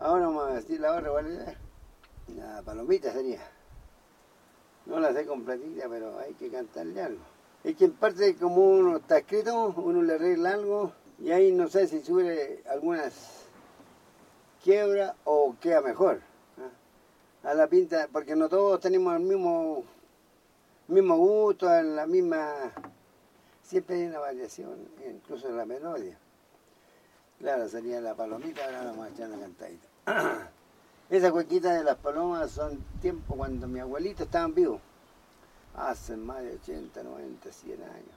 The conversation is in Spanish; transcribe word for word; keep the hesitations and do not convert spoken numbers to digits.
Ahora vamos a decir la otra, ¿cuál es? La palomita sería. No la sé completita, pero hay que cantarle algo. Es que en parte como uno está escrito, uno le arregla algo y ahí no sé si sube algunas quiebras o queda mejor. ¿Ah? A la pinta, porque no todos tenemos el mismo, mismo gusto, la misma... Siempre hay una variación, incluso en la melodía. Claro, sería la palomita, ahora vamos a echar una cantadita. Esa cuequita de las palomas son tiempo cuando mi abuelito estaban vivos. Hace más de ochenta, noventa, cien años.